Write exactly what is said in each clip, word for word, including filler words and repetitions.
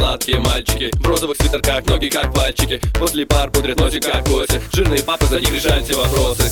сладкие мальчики в розовых свитерках, ноги как пальчики. После пар пудрят ночи как гости. Жирные папы, за них решают все вопросы.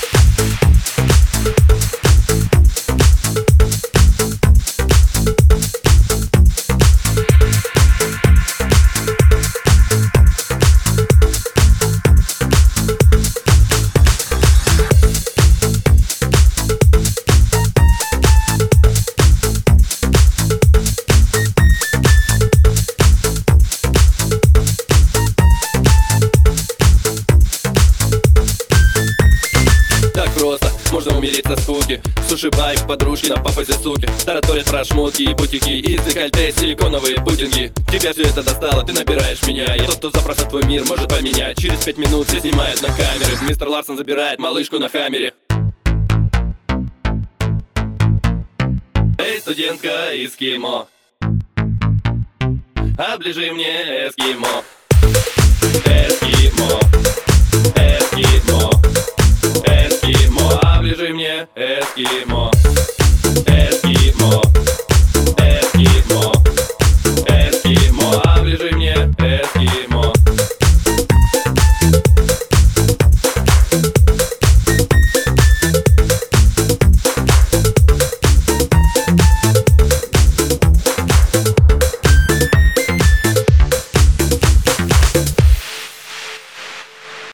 Можно умереть со скуки. Суши-байк, подружки, на пафосе суки. Тараторят про шмотки и бутики. Из декольте силиконовые пудинги. Тебя все это достало, ты набираешь меня. Я тот, кто запросто твой мир может поменять. Через пять минут все снимают на камеры. Мистер Ларсон забирает малышку на хаммере. Эй, студентка из КИМО, оближи мне эскимо. Эскимо.